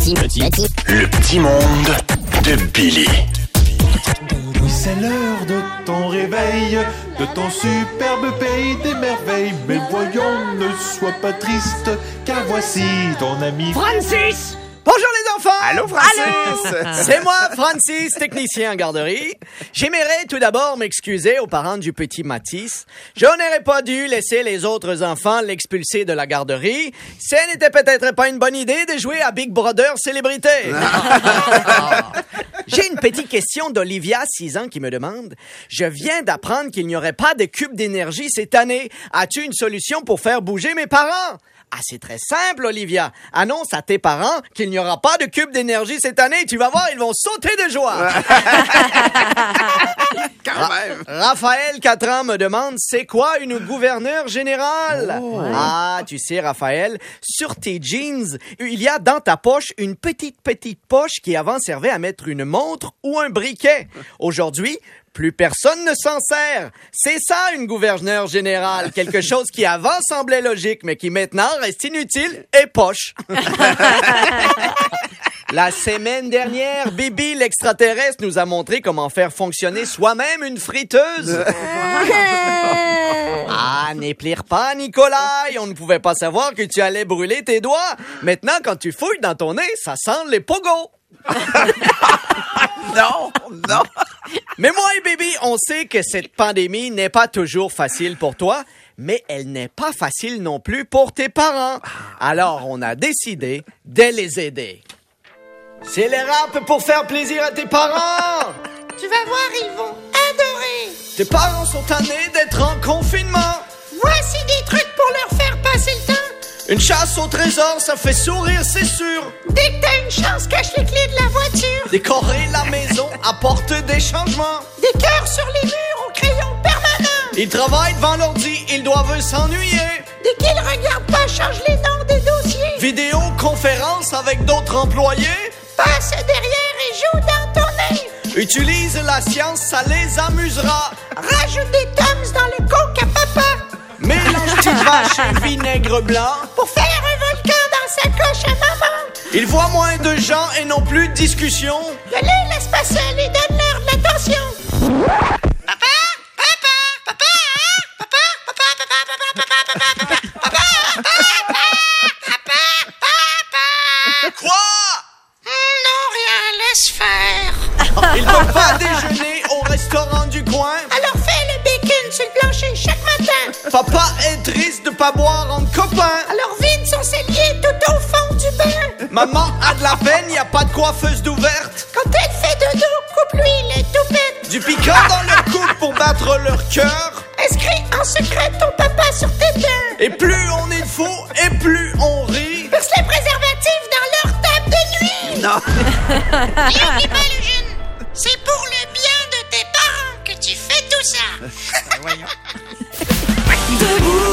Le petit monde de Billy. Oui, c'est l'heure de ton réveil, de ton superbe pays des merveilles. Mais voyons, ne sois pas triste, car voici ton ami Francis! Bonjour les enfants! Allô, Francis! Allô! C'est moi, Francis, technicien en garderie. J'aimerais tout d'abord m'excuser aux parents du petit Mathis. Je n'aurais pas dû laisser les autres enfants l'expulser de la garderie. Ce n'était peut-être pas une bonne idée de jouer à Big Brother Célébrité. J'ai une petite question d'Olivia, 6 ans, qui me demande « Je viens d'apprendre qu'il n'y aurait pas de cube d'énergie cette année. As-tu une solution pour faire bouger mes parents? » Ah, c'est très simple, Olivia. Annonce à tes parents qu'il n'y aura pas de cube d'énergie cette année. Tu vas voir, ils vont sauter de joie. Quand même. Raphaël, 4 ans, me demande, c'est quoi une gouverneure générale? Oh. Ah, tu sais, Raphaël, sur tes jeans, il y a dans ta poche une petite poche qui avant servait à mettre une montre ou un briquet. Aujourd'hui, plus personne ne s'en sert. C'est ça, une gouverneure générale. Quelque chose qui avant semblait logique, mais qui maintenant reste inutile et poche. La semaine dernière, Bibi l'extraterrestre nous a montré comment faire fonctionner soi-même une friteuse. Ah, n'éplire pas, Nicolas. On ne pouvait pas savoir que tu allais brûler tes doigts. Maintenant, quand tu fouilles dans ton nez, ça sent les pogos. Non. Mais moi et Bibi, on sait que cette pandémie n'est pas toujours facile pour toi, mais elle n'est pas facile non plus pour tes parents. Alors, on a décidé de les aider. C'est les raps pour faire plaisir à tes parents. Tu vas voir, ils vont adorer. Tes parents sont tannés d'être en confinement. Voici des trucs pour leur faire passer le temps. Une chasse au trésor, ça fait sourire, c'est sûr. Dès que t'as une chance, cache les clés de la voiture. Décorer la maison apporte des changements. Des cœurs sur les murs au crayon permanent. Ils travaillent devant l'ordi, ils doivent s'ennuyer. Dès qu'ils regardent pas, change les noms des dossiers. Vidéoconférence avec d'autres employés. Passe derrière et joue dans ton nez. Utilise la science, ça les amusera. Rajoute des Tums dans le coke à papa. Mélange petite vache et vinaigre blanc. Pour faire un volcan dans sa coche à maman. Ils voient moins de gens et non plus de discussion. Ne les laisse pas seuls et donne-leur de l'attention. Quoi? Non, rien, laisse faire. Ils ne peuvent pas déjeuner au restaurant du coin. Alors fais le bacon sur le plancher chaque matin. Papa est triste de pas boire entre copains. Alors vide son cellier tout au fond du bain. Maman a de la peine, y a pas de coiffeuse d'ouverte. Quand elle fait dodo, coupe-lui les toupettes. Du piquant dans leur coupe pour battre leur cœur. Inscris en secret ton papa sur tes dents. Et plus on est fou, et plus on rit. Perce les préservatifs dans leur table de nuit. Non. N'oublie pas le jeune. C'est pour le bien de tes parents que tu fais tout ça. Voyons. Debout